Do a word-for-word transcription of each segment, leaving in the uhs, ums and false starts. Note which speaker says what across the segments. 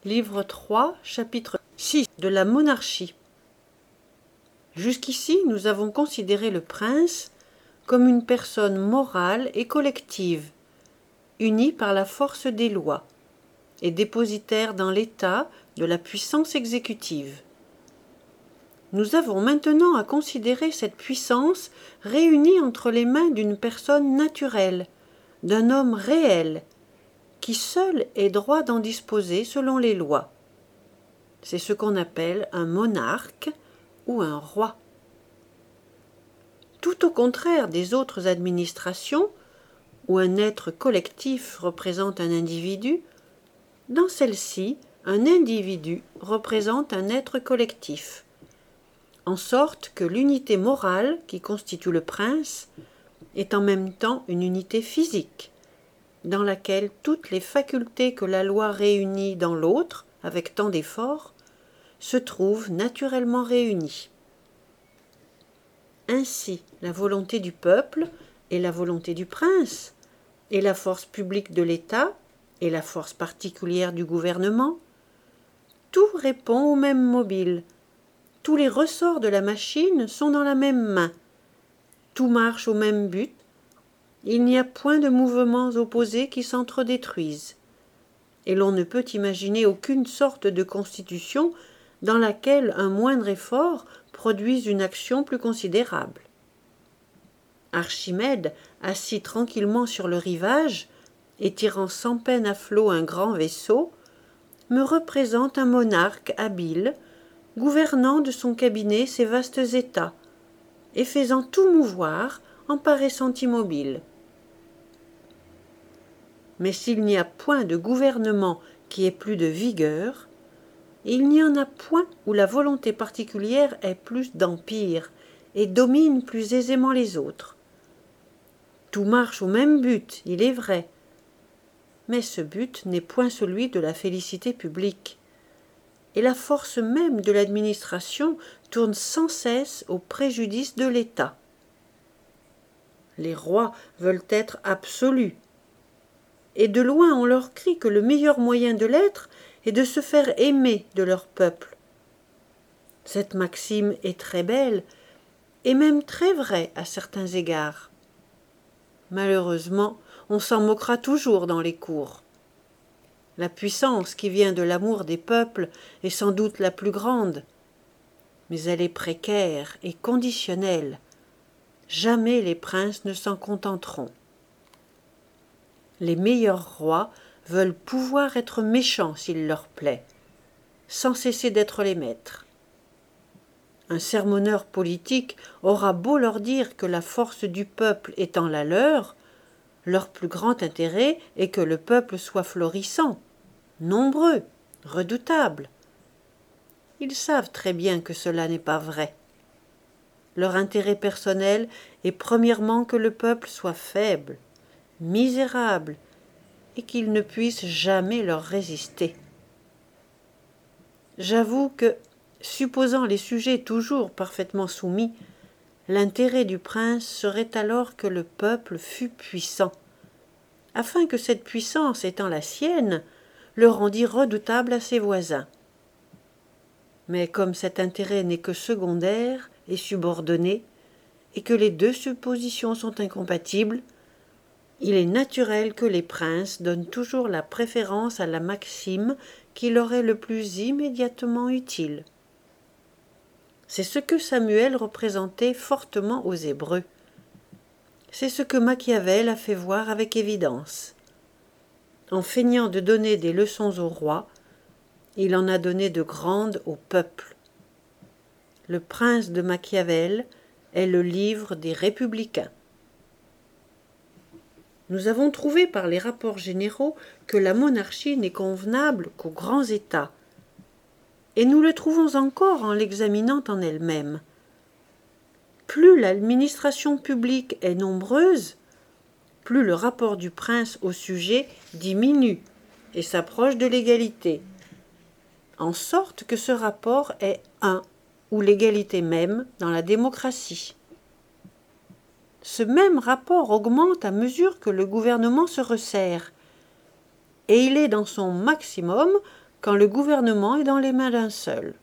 Speaker 1: Livre trois, chapitre six de la monarchie. Jusqu'ici, nous avons considéré le prince comme une personne morale et collective, unie par la force des lois, et dépositaire dans l'État de la puissance exécutive. Nous avons maintenant à considérer cette puissance réunie entre les mains d'une personne naturelle, d'un homme réel, qui seul ait droit d'en disposer selon les lois. C'est ce qu'on appelle un monarque ou un roi. Tout au contraire des autres administrations, où un être collectif représente un individu, dans celle-ci, un individu représente un être collectif, en sorte que l'unité morale qui constitue le prince est en même temps une unité physique, dans laquelle toutes les facultés que la loi réunit dans l'autre, avec tant d'efforts, se trouvent naturellement réunies. Ainsi, la volonté du peuple et la volonté du prince, et la force publique de l'État et la force particulière du gouvernement, tout répond au même mobile. Tous les ressorts de la machine sont dans la même main. Tout marche au même but. Il n'y a point de mouvements opposés qui s'entre-détruisent. Et l'on ne peut imaginer aucune sorte de constitution dans laquelle un moindre effort produise une action plus considérable. Archimède, assis tranquillement sur le rivage et tirant sans peine à flot un grand vaisseau, me représente un monarque habile, gouvernant de son cabinet ces vastes États, et faisant tout mouvoir en paraissant immobile. Mais s'il n'y a point de gouvernement qui ait plus de vigueur, il n'y en a point où la volonté particulière ait plus d'empire et domine plus aisément les autres. Tout marche au même but, il est vrai, mais ce but n'est point celui de la félicité publique, et la force même de l'administration tourne sans cesse au préjudice de l'État. Les rois veulent être absolus, et de loin on leur crie que le meilleur moyen de l'être est de se faire aimer de leur peuple. Cette maxime est très belle, et même très vraie à certains égards. Malheureusement, on s'en moquera toujours dans les cours. La puissance qui vient de l'amour des peuples est sans doute la plus grande, mais elle est précaire et conditionnelle. Jamais les princes ne s'en contenteront. Les meilleurs rois veulent pouvoir être méchants s'il leur plaît, sans cesser d'être les maîtres. Un sermonneur politique aura beau leur dire que la force du peuple étant la leur, leur plus grand intérêt est que le peuple soit florissant, nombreux, redoutable. Ils savent très bien que cela n'est pas vrai. Leur intérêt personnel est premièrement que le peuple soit faible, misérable, et qu'il ne puisse jamais leur résister. J'avoue que, supposant les sujets toujours parfaitement soumis, l'intérêt du prince serait alors que le peuple fût puissant, afin que cette puissance étant la sienne, le rendît redoutable à ses voisins. Mais comme cet intérêt n'est que secondaire et subordonné, et que les deux suppositions sont incompatibles, il est naturel que les princes donnent toujours la préférence à la maxime qui leur est le plus immédiatement utile. C'est ce que Samuel représentait fortement aux Hébreux. C'est ce que Machiavel a fait voir avec évidence. En feignant de donner des leçons au roi, il en a donné de grandes au peuple. Le prince de Machiavel est le livre des républicains. Nous avons trouvé par les rapports généraux que la monarchie n'est convenable qu'aux grands États, et nous le trouvons encore en l'examinant en elle-même. Plus l'administration publique est nombreuse, plus le rapport du prince au sujet diminue et s'approche de l'égalité, en sorte que ce rapport est un, ou l'égalité même, dans la démocratie. Ce même rapport augmente à mesure que le gouvernement se resserre, et il est dans son maximum quand le gouvernement est dans les mains d'un seul.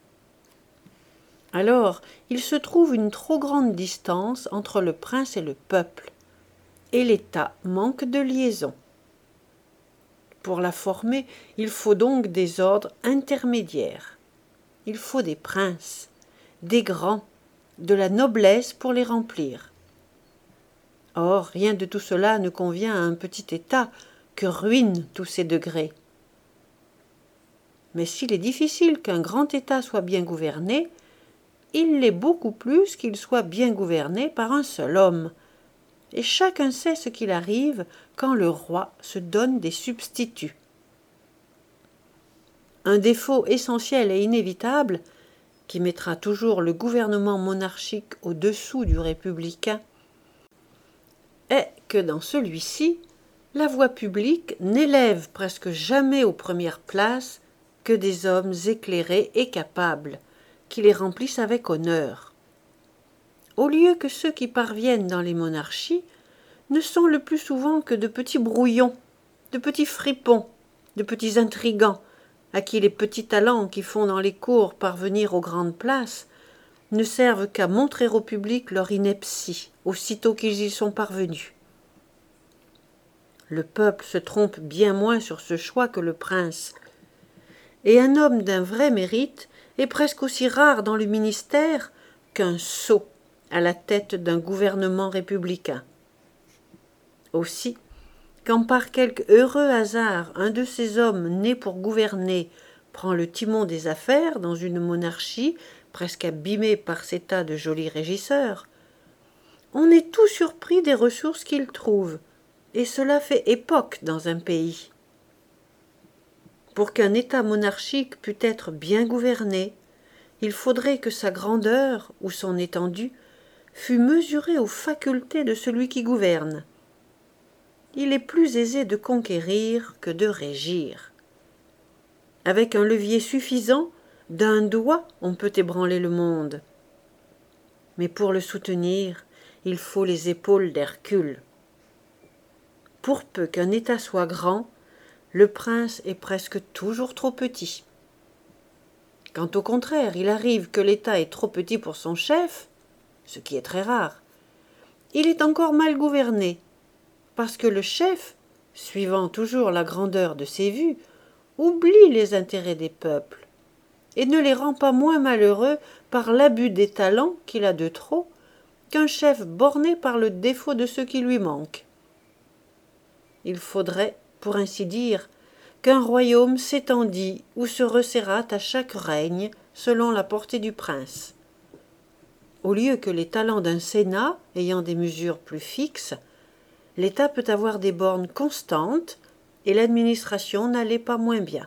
Speaker 1: Alors, il se trouve une trop grande distance entre le prince et le peuple, et l'État manque de liaison. Pour la former, il faut donc des ordres intermédiaires. Il faut des princes, des grands, de la noblesse pour les remplir. Or, rien de tout cela ne convient à un petit État que ruinent tous ces degrés. Mais s'il est difficile qu'un grand État soit bien gouverné, il l'est beaucoup plus qu'il soit bien gouverné par un seul homme. Et chacun sait ce qu'il arrive quand le roi se donne des substituts. Un défaut essentiel et inévitable, qui mettra toujours le gouvernement monarchique au-dessous du républicain, est que dans celui-ci, la voie publique n'élève presque jamais aux premières places que des hommes éclairés et capables, qui les remplissent avec honneur. Au lieu que ceux qui parviennent dans les monarchies ne sont le plus souvent que de petits brouillons, de petits fripons, de petits intrigants, à qui les petits talents qui font dans les cours parvenir aux grandes places ne servent qu'à montrer au public leur ineptie, aussitôt qu'ils y sont parvenus. Le peuple se trompe bien moins sur ce choix que le prince, et un homme d'un vrai mérite est presque aussi rare dans le ministère qu'un sot à la tête d'un gouvernement républicain. Aussi, quand par quelque heureux hasard un de ces hommes nés pour gouverner prend le timon des affaires dans une monarchie presque abîmée par ces tas de jolis régisseurs, on est tout surpris des ressources qu'il trouve, et cela fait époque dans un pays. Pour qu'un État monarchique pût être bien gouverné, il faudrait que sa grandeur ou son étendue fût mesurée aux facultés de celui qui gouverne. Il est plus aisé de conquérir que de régir. Avec un levier suffisant, d'un doigt on peut ébranler le monde. Mais pour le soutenir, il faut les épaules d'Hercule. Pour peu qu'un État soit grand, le prince est presque toujours trop petit. Quand au contraire il arrive que l'État est trop petit pour son chef, ce qui est très rare, il est encore mal gouverné, parce que le chef, suivant toujours la grandeur de ses vues, oublie les intérêts des peuples, et ne les rend pas moins malheureux par l'abus des talents qu'il a de trop qu'un chef borné par le défaut de ceux qui lui manquent. Il faudrait, pour ainsi dire, qu'un royaume s'étendît ou se resserrât à chaque règne selon la portée du prince. Au lieu que les talents d'un sénat ayant des mesures plus fixes, l'État peut avoir des bornes constantes et l'administration n'allait pas moins bien.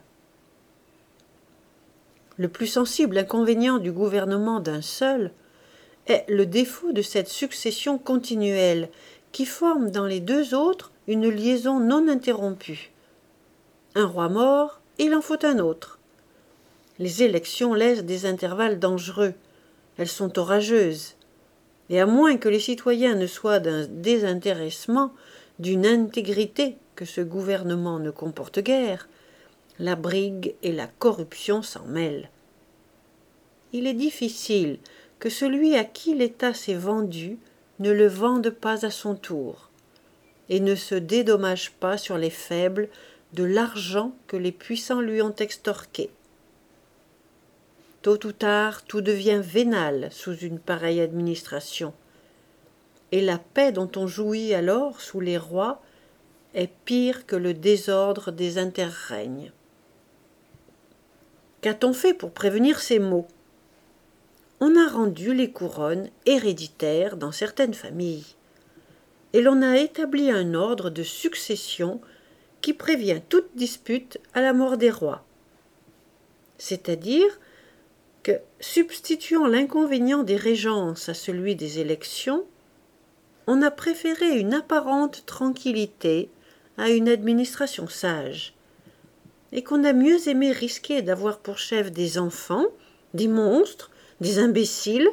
Speaker 1: Le plus sensible inconvénient du gouvernement d'un seul est le défaut de cette succession continuelle qui forme dans les deux autres une liaison non interrompue. Un roi mort, il en faut un autre. Les élections laissent des intervalles dangereux, elles sont orageuses, et à moins que les citoyens ne soient d'un désintéressement, d'une intégrité que ce gouvernement ne comporte guère, la brigue et la corruption s'en mêlent. Il est difficile que celui à qui l'État s'est vendu ne le vende pas à son tour, et ne se dédommage pas sur les faibles de l'argent que les puissants lui ont extorqué. Tôt ou tard, tout devient vénal sous une pareille administration, et la paix dont on jouit alors sous les rois est pire que le désordre des interrègnes. Qu'a-t-on fait pour prévenir ces maux? On a rendu les couronnes héréditaires dans certaines familles, et l'on a établi un ordre de succession qui prévient toute dispute à la mort des rois. C'est-à-dire que, substituant l'inconvénient des régences à celui des élections, on a préféré une apparente tranquillité à une administration sage, et qu'on a mieux aimé risquer d'avoir pour chef des enfants, des monstres, des imbéciles,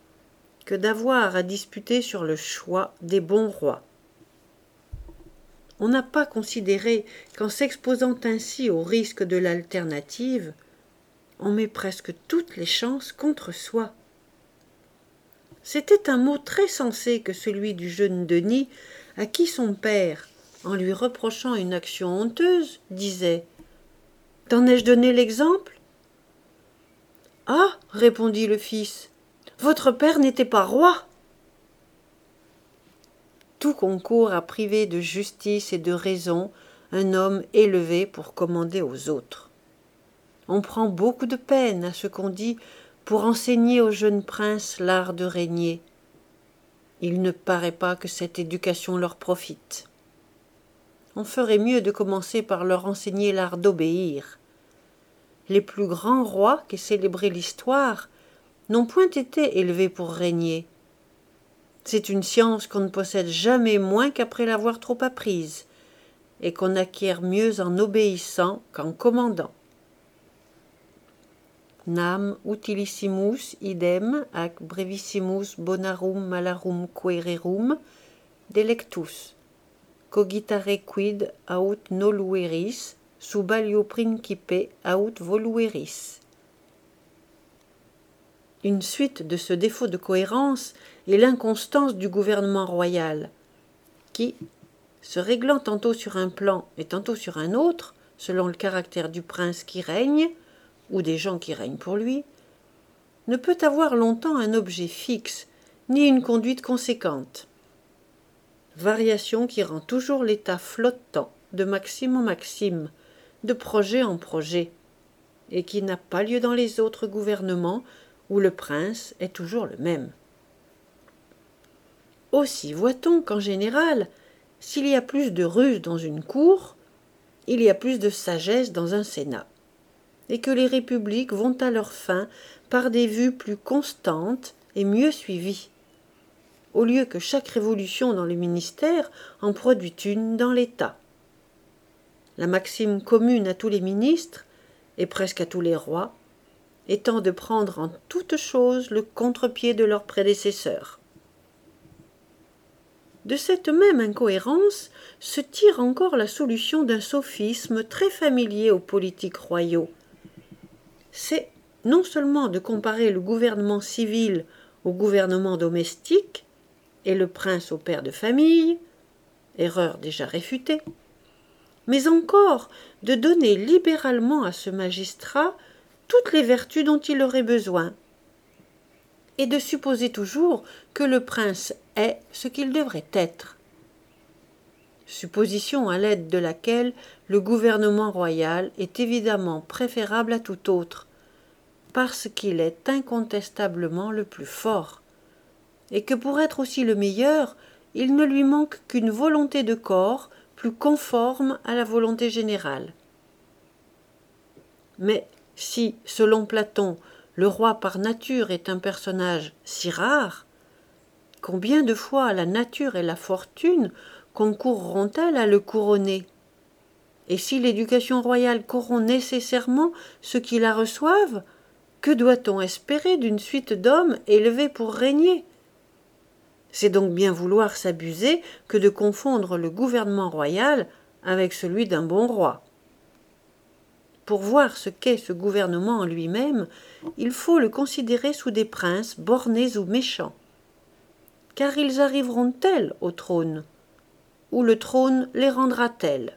Speaker 1: que d'avoir à disputer sur le choix des bons rois. on n'a pas considéré qu'en s'exposant ainsi au risque de l'alternative, on met presque toutes les chances contre soi. C'était un mot très sensé que celui du jeune Denis, à qui son père, en lui reprochant une action honteuse, disait « T'en ai-je donné l'exemple ?» « Ah !» répondit le fils, « votre père n'était pas roi !» Tout concourt à priver de justice et de raison un homme élevé pour commander aux autres. On prend beaucoup de peine à ce qu'on dit pour enseigner aux jeunes princes l'art de régner. Il ne paraît pas que cette éducation leur profite. On ferait mieux de commencer par leur enseigner l'art d'obéir. Les plus grands rois qu'ait célébré l'histoire n'ont point été élevés pour régner. C'est une science qu'on ne possède jamais moins qu'après l'avoir trop apprise, et qu'on acquiert mieux en obéissant qu'en commandant. Nam utilissimus idem ac brevissimus bonarum malarum quererum delectus, cogitare quid aut nolueris, subalio principe aut volueris. Une suite de ce défaut de cohérence est l'inconstance du gouvernement royal, qui, se réglant tantôt sur un plan et tantôt sur un autre, selon le caractère du prince qui règne, ou des gens qui règnent pour lui, ne peut avoir longtemps un objet fixe, ni une conduite conséquente. Variation qui rend toujours l'état flottant, de maxime en maxime, de projet en projet, et qui n'a pas lieu dans les autres gouvernements où le prince est toujours le même. Aussi voit-on qu'en général, s'il y a plus de ruse dans une cour, il y a plus de sagesse dans un sénat, et que les républiques vont à leur fin par des vues plus constantes et mieux suivies, au lieu que chaque révolution dans le ministère en produit une dans l'État. La maxime commune à tous les ministres, et presque à tous les rois, étant de prendre en toute chose le contre-pied de leurs prédécesseurs. De cette même incohérence se tire encore la solution d'un sophisme très familier aux politiques royaux. C'est non seulement de comparer le gouvernement civil au gouvernement domestique, et le prince au père de famille, erreur déjà réfutée, mais encore de donner libéralement à ce magistrat toutes les vertus dont il aurait besoin, et de supposer toujours que le prince est ce qu'il devrait être. Supposition à l'aide de laquelle le gouvernement royal est évidemment préférable à tout autre, parce qu'il est incontestablement le plus fort, et que pour être aussi le meilleur, il ne lui manque qu'une volonté de corps plus conforme à la volonté générale. Mais si, selon Platon, le roi par nature est un personnage si rare, combien de fois la nature et la fortune concourront-elles à le couronner? Et si l'éducation royale corrompt nécessairement ceux qui la reçoivent, que doit-on espérer d'une suite d'hommes élevés pour régner? C'est donc bien vouloir s'abuser que de confondre le gouvernement royal avec celui d'un bon roi. Pour voir ce qu'est ce gouvernement en lui-même, il faut le considérer sous des princes bornés ou méchants. Car ils arriveront tels au trône, ou le trône les rendra tels.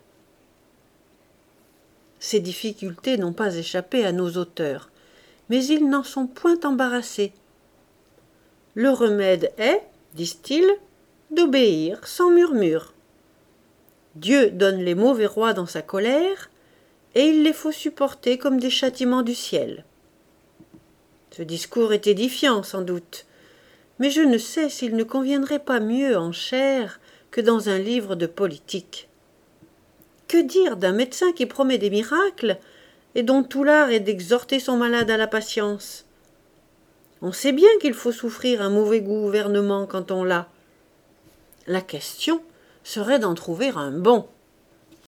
Speaker 1: Ces difficultés n'ont pas échappé à nos auteurs, mais ils n'en sont point embarrassés. Le remède est, disent-ils, d'obéir sans murmure. Dieu donne les mauvais rois dans sa colère, et il les faut supporter comme des châtiments du ciel. Ce discours est édifiant, sans doute, mais je ne sais s'il ne conviendrait pas mieux en chair que dans un livre de politique. Que dire d'un médecin qui promet des miracles et dont tout l'art est d'exhorter son malade à la patience? On sait bien qu'il faut souffrir un mauvais gouvernement quand on l'a. La question serait d'en trouver un bon.